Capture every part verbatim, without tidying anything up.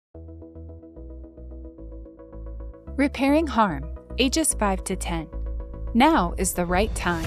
Repairing harm, ages five to ten. Now is the right time.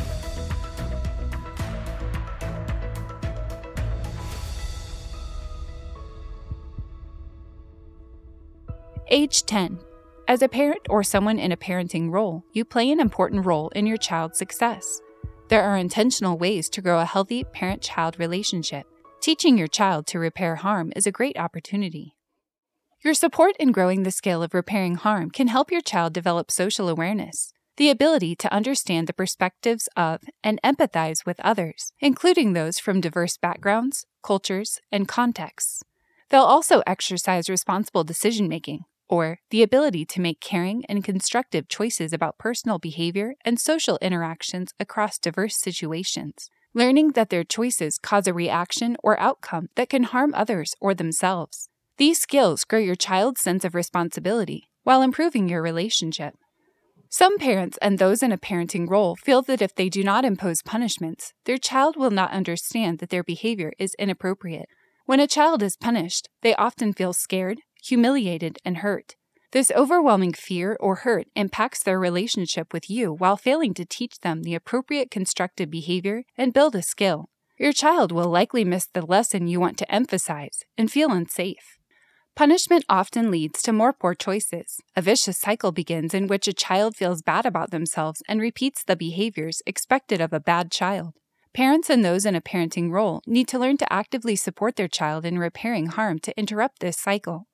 Age ten. As a parent or someone in a parenting role, you play an important role in your child's success. There are intentional ways to grow a healthy parent-child relationship. Teaching your child to repair harm is a great opportunity. Your support in growing the skill of repairing harm can help your child develop social awareness, the ability to understand the perspectives of and empathize with others, including those from diverse backgrounds, cultures, and contexts. They'll also exercise responsible decision-making, or the ability to make caring and constructive choices about personal behavior and social interactions across diverse situations, learning that their choices cause a reaction or outcome that can harm others or themselves. These skills grow your child's sense of responsibility while improving your relationship. Some parents and those in a parenting role feel that if they do not impose punishments, their child will not understand that their behavior is inappropriate. When a child is punished, they often feel scared, humiliated, and hurt. This overwhelming fear or hurt impacts their relationship with you while failing to teach them the appropriate constructive behavior and build a skill. Your child will likely miss the lesson you want to emphasize and feel unsafe. Punishment often leads to more poor choices. A vicious cycle begins in which a child feels bad about themselves and repeats the behaviors expected of a bad child. Parents and those in a parenting role need to learn to actively support their child in repairing harm to interrupt this cycle.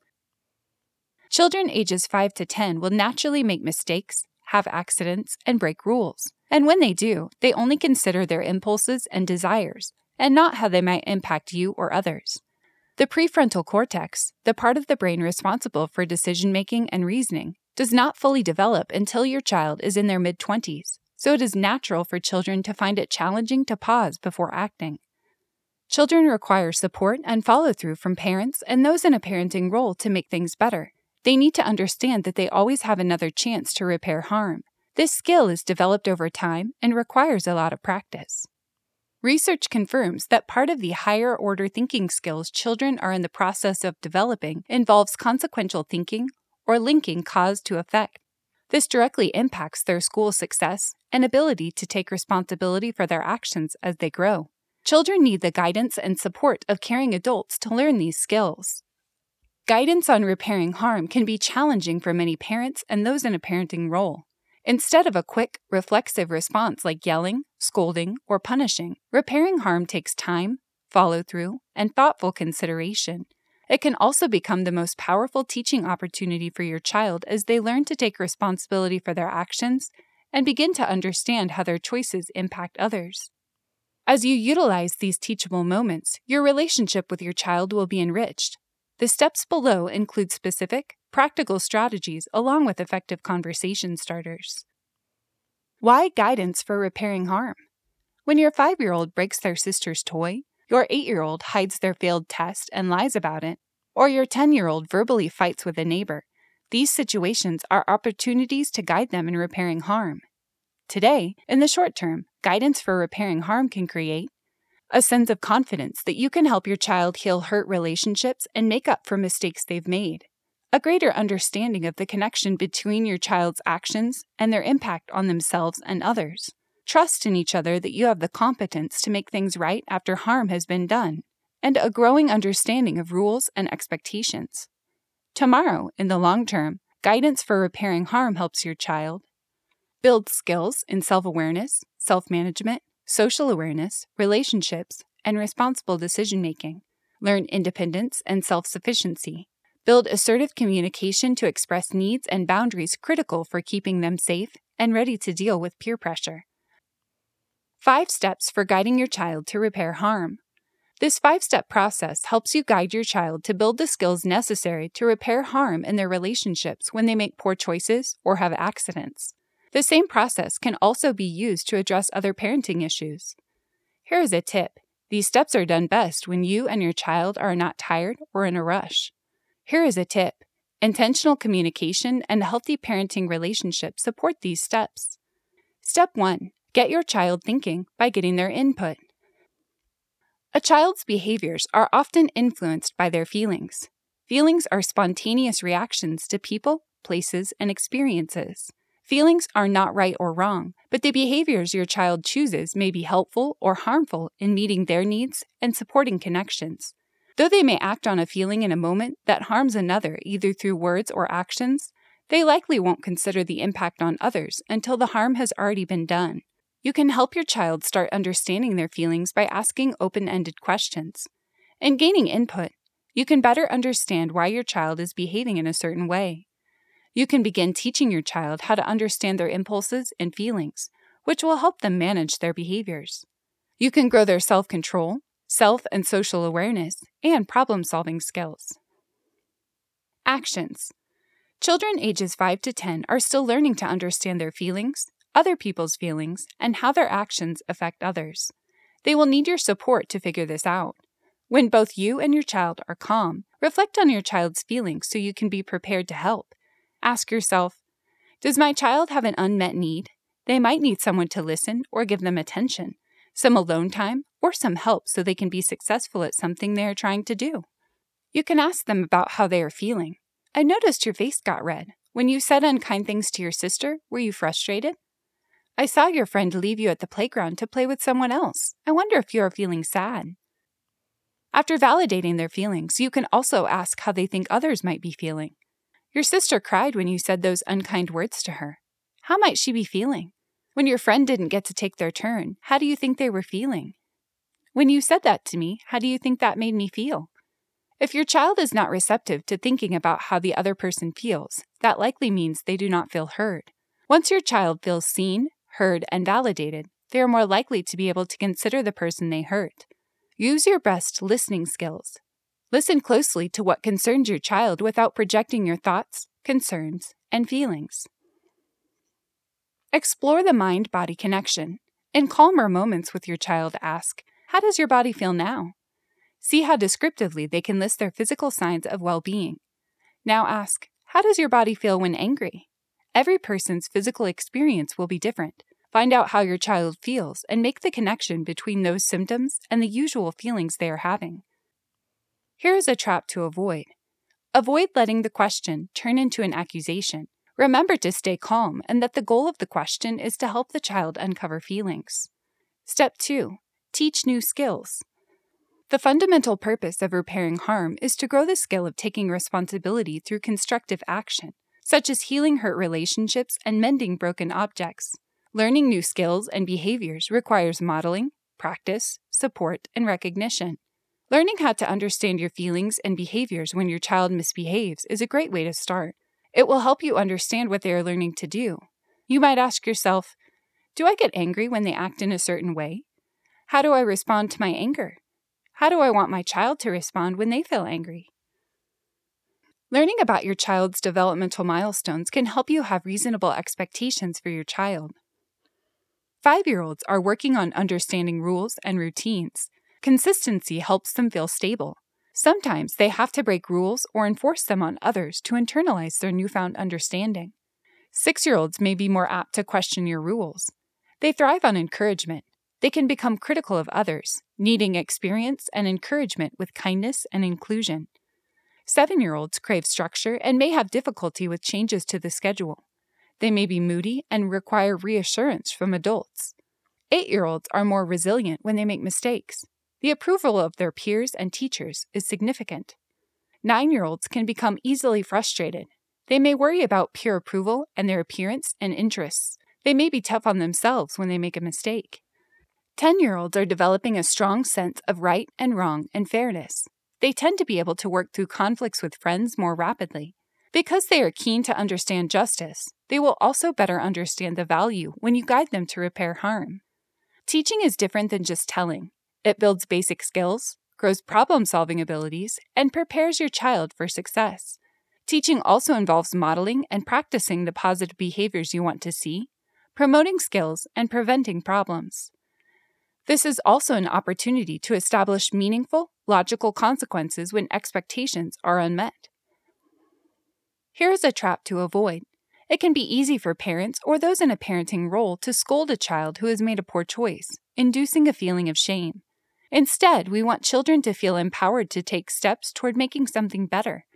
Children ages five to ten will naturally make mistakes, have accidents, and break rules. And when they do, they only consider their impulses and desires, and not how they might impact you or others. The prefrontal cortex, the part of the brain responsible for decision-making and reasoning, does not fully develop until your child is in their mid-twenties, so it is natural for children to find it challenging to pause before acting. Children require support and follow-through from parents and those in a parenting role to make things better. They need to understand that they always have another chance to repair harm. This skill is developed over time and requires a lot of practice. Research confirms that part of the higher-order thinking skills children are in the process of developing involves consequential thinking or linking cause to effect. This directly impacts their school success and ability to take responsibility for their actions as they grow. Children need the guidance and support of caring adults to learn these skills. Guidance on repairing harm can be challenging for many parents and those in a parenting role. Instead of a quick, reflexive response like yelling, scolding, or punishing, repairing harm takes time, follow-through, and thoughtful consideration. It can also become the most powerful teaching opportunity for your child as they learn to take responsibility for their actions and begin to understand how their choices impact others. As you utilize these teachable moments, your relationship with your child will be enriched. The steps below include specific, practical strategies along with effective conversation starters. Why guidance for repairing harm? When your five-year-old breaks their sister's toy, your eight-year-old hides their failed test and lies about it, or your ten-year-old verbally fights with a neighbor, these situations are opportunities to guide them in repairing harm. Today, in the short term, guidance for repairing harm can create a sense of confidence that you can help your child heal hurt relationships and make up for mistakes they've made. A greater understanding of the connection between your child's actions and their impact on themselves and others. Trust in each other that you have the competence to make things right after harm has been done. And a growing understanding of rules and expectations. Tomorrow, in the long term, guidance for repairing harm helps your child build skills in self-awareness, self-management, social awareness, relationships, and responsible decision-making. Learn independence and self-sufficiency. Build assertive communication to express needs and boundaries critical for keeping them safe and ready to deal with peer pressure. Five steps for guiding your child to repair harm. This five-step process helps you guide your child to build the skills necessary to repair harm in their relationships when they make poor choices or have accidents. The same process can also be used to address other parenting issues. Here is a tip. These steps are done best when you and your child are not tired or in a rush. Here is a tip. Intentional communication and a healthy parenting relationship support these steps. Step one. Get your child thinking by getting their input. A child's behaviors are often influenced by their feelings. Feelings are spontaneous reactions to people, places, and experiences. Feelings are not right or wrong, but the behaviors your child chooses may be helpful or harmful in meeting their needs and supporting connections. Though they may act on a feeling in a moment that harms another either through words or actions, they likely won't consider the impact on others until the harm has already been done. You can help your child start understanding their feelings by asking open-ended questions. In gaining input, you can better understand why your child is behaving in a certain way. You can begin teaching your child how to understand their impulses and feelings, which will help them manage their behaviors. You can grow their self-control, self and social awareness, and problem-solving skills. Actions. Children ages five to ten are still learning to understand their feelings, other people's feelings, and how their actions affect others. They will need your support to figure this out. When both you and your child are calm, reflect on your child's feelings so you can be prepared to help. Ask yourself, does my child have an unmet need? They might need someone to listen or give them attention, some alone time, or some help so they can be successful at something they are trying to do. You can ask them about how they are feeling. I noticed your face got red. When you said unkind things to your sister, were you frustrated? I saw your friend leave you at the playground to play with someone else. I wonder if you are feeling sad. After validating their feelings, you can also ask how they think others might be feeling. Your sister cried when you said those unkind words to her. How might she be feeling? When your friend didn't get to take their turn, how do you think they were feeling? When you said that to me, how do you think that made me feel? If your child is not receptive to thinking about how the other person feels, that likely means they do not feel heard. Once your child feels seen, heard, and validated, they are more likely to be able to consider the person they hurt. Use your best listening skills. Listen closely to what concerns your child without projecting your thoughts, concerns, and feelings. Explore the mind-body connection. In calmer moments with your child, ask, how does your body feel now? See how descriptively they can list their physical signs of well-being. Now ask, how does your body feel when angry? Every person's physical experience will be different. Find out how your child feels and make the connection between those symptoms and the usual feelings they are having. Here is a trap to avoid. Avoid letting the question turn into an accusation. Remember to stay calm and that the goal of the question is to help the child uncover feelings. Step two. Teach new skills. The fundamental purpose of repairing harm is to grow the skill of taking responsibility through constructive action, such as healing hurt relationships and mending broken objects. Learning new skills and behaviors requires modeling, practice, support, and recognition. Learning how to understand your feelings and behaviors when your child misbehaves is a great way to start. It will help you understand what they are learning to do. You might ask yourself, do I get angry when they act in a certain way? How do I respond to my anger? How do I want my child to respond when they feel angry? Learning about your child's developmental milestones can help you have reasonable expectations for your child. Five-year-olds are working on understanding rules and routines. Consistency helps them feel stable. Sometimes they have to break rules or enforce them on others to internalize their newfound understanding. Six-year-olds may be more apt to question your rules. They thrive on encouragement. They can become critical of others, needing experience and encouragement with kindness and inclusion. Seven-year-olds crave structure and may have difficulty with changes to the schedule. They may be moody and require reassurance from adults. Eight-year-olds are more resilient when they make mistakes. The approval of their peers and teachers is significant. Nine-year-olds can become easily frustrated. They may worry about peer approval and their appearance and interests. They may be tough on themselves when they make a mistake. Ten-year-olds are developing a strong sense of right and wrong and fairness. They tend to be able to work through conflicts with friends more rapidly. Because they are keen to understand justice, they will also better understand the value when you guide them to repair harm. Teaching is different than just telling. It builds basic skills, grows problem-solving abilities, and prepares your child for success. Teaching also involves modeling and practicing the positive behaviors you want to see, promoting skills, and preventing problems. This is also an opportunity to establish meaningful, logical consequences when expectations are unmet. Here is a trap to avoid. It can be easy for parents or those in a parenting role to scold a child who has made a poor choice, inducing a feeling of shame. Instead, we want children to feel empowered to take steps toward making something better.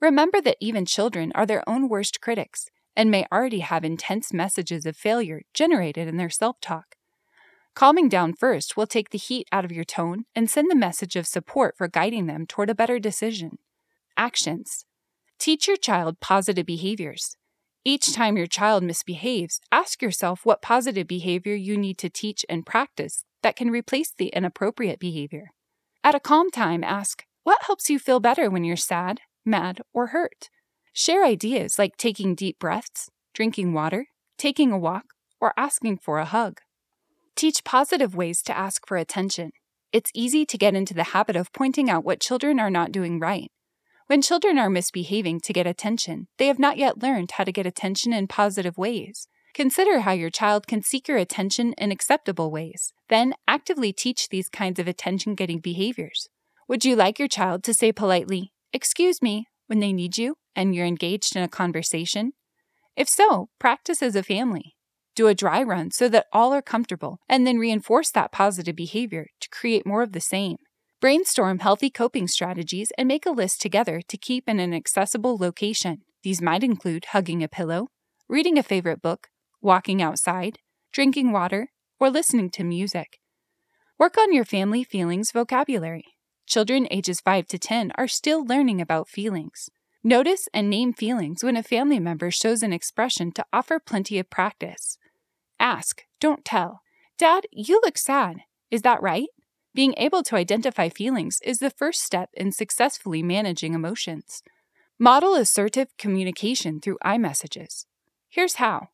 Remember that even children are their own worst critics and may already have intense messages of failure generated in their self-talk. Calming down first will take the heat out of your tone and send the message of support for guiding them toward a better decision. Actions. Teach your child positive behaviors. Each time your child misbehaves, ask yourself what positive behavior you need to teach and practice that can replace the inappropriate behavior. At a calm time, ask, what helps you feel better when you're sad, mad, or hurt? Share ideas like taking deep breaths, drinking water, taking a walk, or asking for a hug. Teach positive ways to ask for attention. It's easy to get into the habit of pointing out what children are not doing right. When children are misbehaving to get attention, they have not yet learned how to get attention in positive ways. Consider how your child can seek your attention in acceptable ways. Then actively teach these kinds of attention-getting behaviors. Would you like your child to say politely, "Excuse me," when they need you and you're engaged in a conversation? If so, practice as a family. Do a dry run so that all are comfortable, and then reinforce that positive behavior to create more of the same. Brainstorm healthy coping strategies and make a list together to keep in an accessible location. These might include hugging a pillow, reading a favorite book, walking outside, drinking water, or listening to music. Work on your family feelings vocabulary. Children ages five to ten are still learning about feelings. Notice and name feelings when a family member shows an expression to offer plenty of practice. Ask, don't tell. Dad, you look sad. Is that right? Being able to identify feelings is the first step in successfully managing emotions. Model assertive communication through iMessages. Here's how.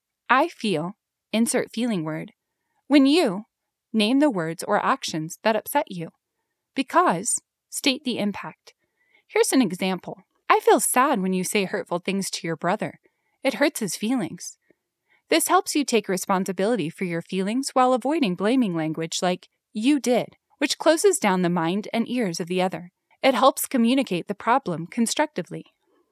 I feel, insert feeling word. When you, name the words or actions that upset you. Because, state the impact. Here's an example. I feel sad when you say hurtful things to your brother. It hurts his feelings. This helps you take responsibility for your feelings while avoiding blaming language like, you did, which closes down the mind and ears of the other. It helps communicate the problem constructively.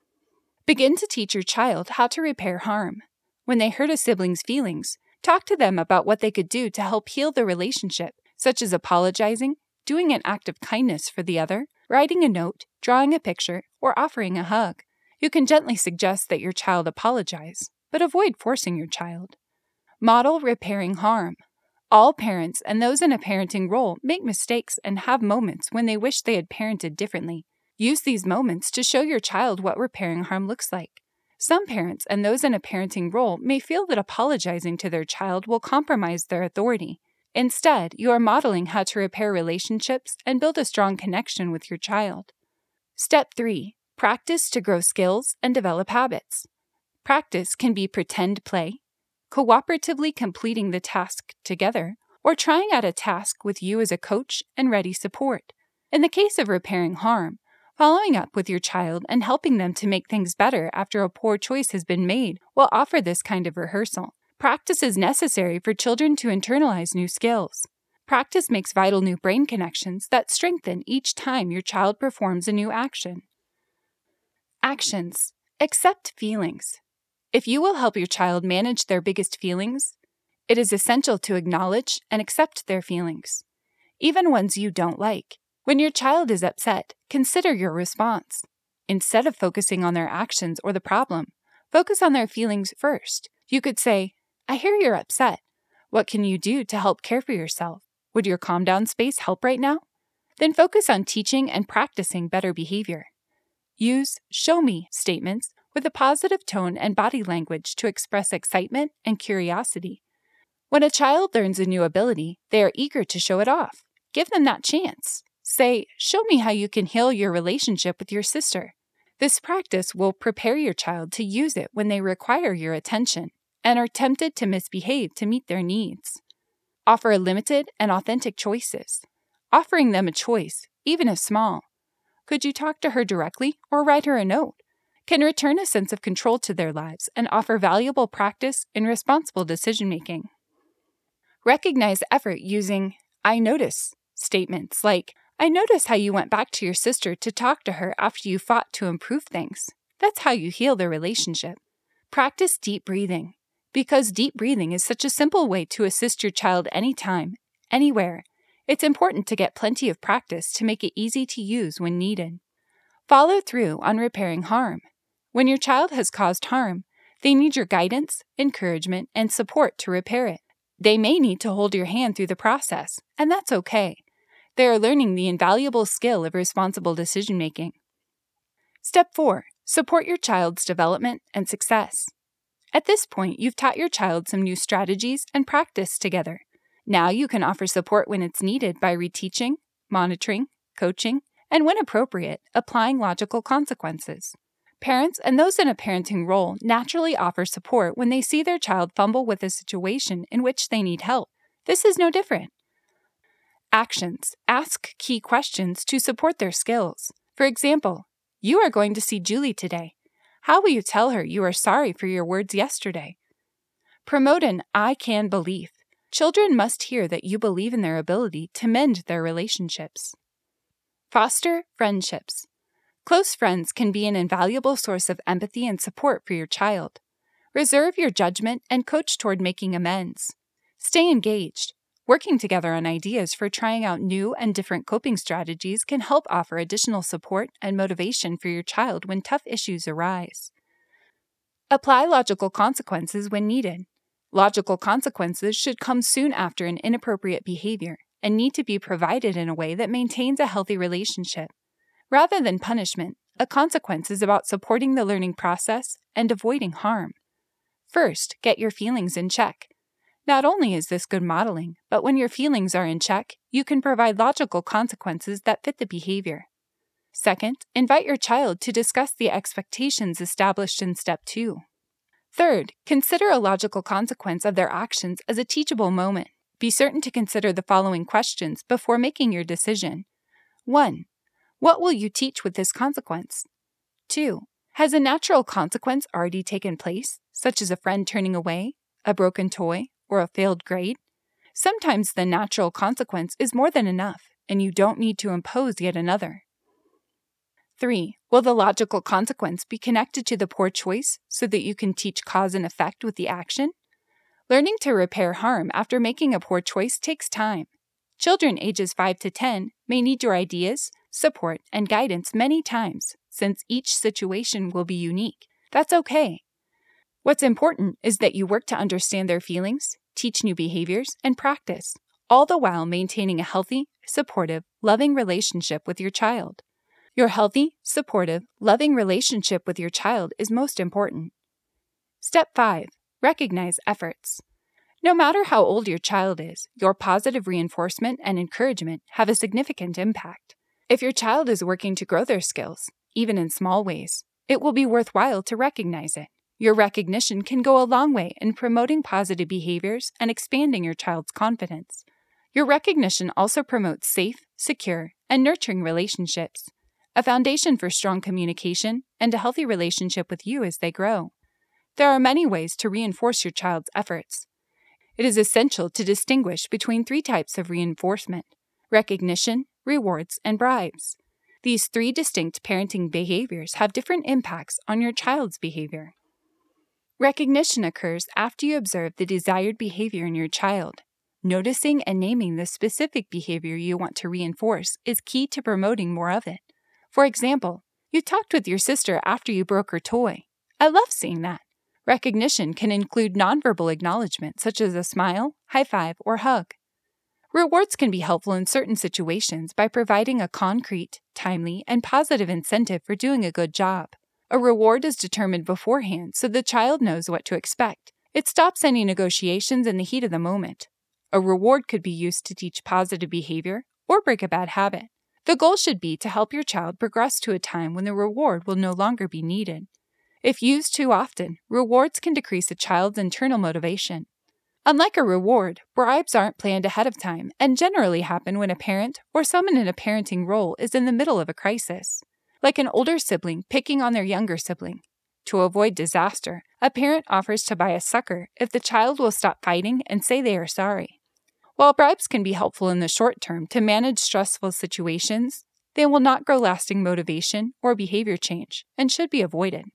Begin to teach your child how to repair harm. When they hurt a sibling's feelings, talk to them about what they could do to help heal the relationship, such as apologizing, doing an act of kindness for the other, writing a note, drawing a picture, or offering a hug. You can gently suggest that your child apologize, but avoid forcing your child. Model repairing harm. All parents and those in a parenting role make mistakes and have moments when they wish they had parented differently. Use these moments to show your child what repairing harm looks like. Some parents and those in a parenting role may feel that apologizing to their child will compromise their authority. Instead, you are modeling how to repair relationships and build a strong connection with your child. Step three. Practice to grow skills and develop habits. Practice can be pretend play, cooperatively completing the task together, or trying out a task with you as a coach and ready support. In the case of repairing harm, following up with your child and helping them to make things better after a poor choice has been made will offer this kind of rehearsal. Practice is necessary for children to internalize new skills. Practice makes vital new brain connections that strengthen each time your child performs a new action. Actions. Accept feelings. If you will help your child manage their biggest feelings, it is essential to acknowledge and accept their feelings, even ones you don't like. When your child is upset, consider your response. Instead of focusing on their actions or the problem, focus on their feelings first. You could say, I hear you're upset. What can you do to help care for yourself? Would your calm down space help right now? Then focus on teaching and practicing better behavior. Use show me statements with a positive tone and body language to express excitement and curiosity. When a child learns a new ability, they are eager to show it off. Give them that chance. Say, show me how you can heal your relationship with your sister. This practice will prepare your child to use it when they require your attention and are tempted to misbehave to meet their needs. Offer limited and authentic choices. Offering them a choice, even if small. Could you talk to her directly or write her a note? Can return a sense of control to their lives and offer valuable practice in responsible decision-making. Recognize effort using I notice statements like, I notice how you went back to your sister to talk to her after you fought to improve things. That's how you heal the relationship. Practice deep breathing. Because deep breathing is such a simple way to assist your child anytime, anywhere, it's important to get plenty of practice to make it easy to use when needed. Follow through on repairing harm. When your child has caused harm, they need your guidance, encouragement, and support to repair it. They may need to hold your hand through the process, and that's okay. They are learning the invaluable skill of responsible decision-making. Step four. Support your child's development and success. At this point, you've taught your child some new strategies and practice together. Now you can offer support when it's needed by reteaching, monitoring, coaching, and when appropriate, applying logical consequences. Parents and those in a parenting role naturally offer support when they see their child fumble with a situation in which they need help. This is no different. Actions. Ask key questions to support their skills. For example, you are going to see Julie today. How will you tell her you are sorry for your words yesterday? Promote an I can belief. Children must hear that you believe in their ability to mend their relationships. Foster friendships. Close friends can be an invaluable source of empathy and support for your child. Reserve your judgment and coach toward making amends. Stay engaged. Working together on ideas for trying out new and different coping strategies can help offer additional support and motivation for your child when tough issues arise. Apply logical consequences when needed. Logical consequences should come soon after an inappropriate behavior and need to be provided in a way that maintains a healthy relationship. Rather than punishment, a consequence is about supporting the learning process and avoiding harm. First, get your feelings in check. Not only is this good modeling, but when your feelings are in check, you can provide logical consequences that fit the behavior. Second, invite your child to discuss the expectations established in step two. Third, consider a logical consequence of their actions as a teachable moment. Be certain to consider the following questions before making your decision. one. What will you teach with this consequence? two. Has a natural consequence already taken place, such as a friend turning away, a broken toy, or a failed grade? Sometimes the natural consequence is more than enough, and you don't need to impose yet another. three. Will the logical consequence be connected to the poor choice so that you can teach cause and effect with the action? Learning to repair harm after making a poor choice takes time. Children ages five to ten may need your ideas, support, and guidance many times, since each situation will be unique. That's okay. What's important is that you work to understand their feelings, teach new behaviors, and practice, all the while maintaining a healthy, supportive, loving relationship with your child. Your healthy, supportive, loving relationship with your child is most important. Step five. Recognize efforts. No matter how old your child is, your positive reinforcement and encouragement have a significant impact. If your child is working to grow their skills, even in small ways, it will be worthwhile to recognize it. Your recognition can go a long way in promoting positive behaviors and expanding your child's confidence. Your recognition also promotes safe, secure, and nurturing relationships, a foundation for strong communication and a healthy relationship with you as they grow. There are many ways to reinforce your child's efforts. It is essential to distinguish between three types of reinforcement: recognition, rewards, and bribes. These three distinct parenting behaviors have different impacts on your child's behavior. Recognition occurs after you observe the desired behavior in your child. Noticing and naming the specific behavior you want to reinforce is key to promoting more of it. For example, you talked with your sister after you broke her toy. I love seeing that. Recognition can include nonverbal acknowledgement such as a smile, high five, or hug. Rewards can be helpful in certain situations by providing a concrete, timely, and positive incentive for doing a good job. A reward is determined beforehand so the child knows what to expect. It stops any negotiations in the heat of the moment. A reward could be used to teach positive behavior or break a bad habit. The goal should be to help your child progress to a time when the reward will no longer be needed. If used too often, rewards can decrease a child's internal motivation. Unlike a reward, bribes aren't planned ahead of time and generally happen when a parent or someone in a parenting role is in the middle of a crisis. Like an older sibling picking on their younger sibling. To avoid disaster, a parent offers to buy a sucker if the child will stop fighting and say they are sorry. While bribes can be helpful in the short term to manage stressful situations, they will not grow lasting motivation or behavior change and should be avoided.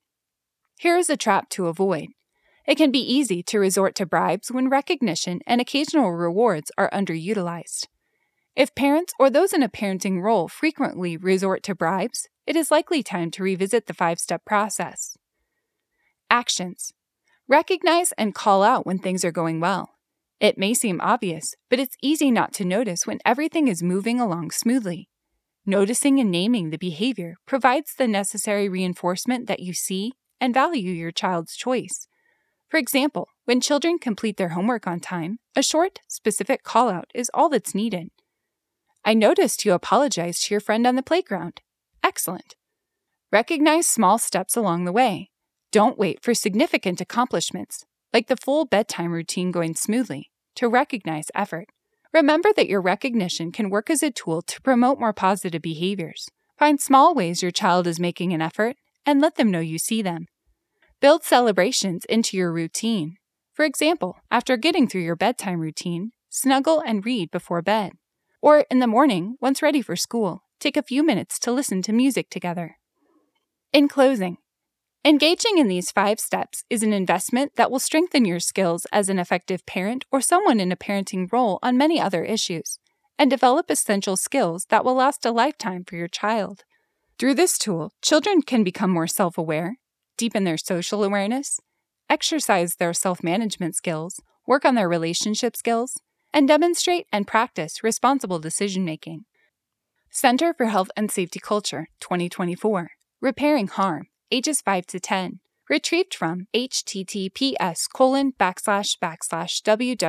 Here is a trap to avoid. It can be easy to resort to bribes when recognition and occasional rewards are underutilized. If parents or those in a parenting role frequently resort to bribes, it is likely time to revisit the five-step process. Actions. Recognize and call out when things are going well. It may seem obvious, but it's easy not to notice when everything is moving along smoothly. Noticing and naming the behavior provides the necessary reinforcement that you see and value your child's choice. For example, when children complete their homework on time, a short, specific call-out is all that's needed. I noticed you apologized to your friend on the playground. Excellent. Recognize small steps along the way. Don't wait for significant accomplishments, like the full bedtime routine going smoothly, to recognize effort. Remember that your recognition can work as a tool to promote more positive behaviors. Find small ways your child is making an effort and let them know you see them. Build celebrations into your routine. For example, after getting through your bedtime routine, snuggle and read before bed. Or in the morning, once ready for school, take a few minutes to listen to music together. In closing, engaging in these five steps is an investment that will strengthen your skills as an effective parent or someone in a parenting role on many other issues, and develop essential skills that will last a lifetime for your child. Through this tool, children can become more self-aware, deepen their social awareness, exercise their self-management skills, work on their relationship skills, and demonstrate and practice responsible decision-making. Center for Health and Safety Culture, twenty twenty-four. Repairing Harm, ages five to ten. Retrieved from https colon backslash backslash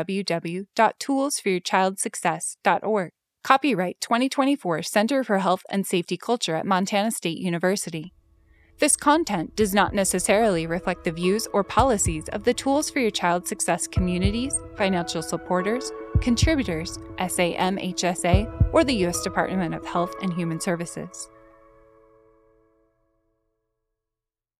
www.toolsforyourchildsuccess.org. Copyright twenty twenty-four Center for Health and Safety Culture at Montana State University. This content does not necessarily reflect the views or policies of the Tools for Your Child Success communities, financial supporters, contributors, S A M H S A, or the U S Department of Health and Human Services.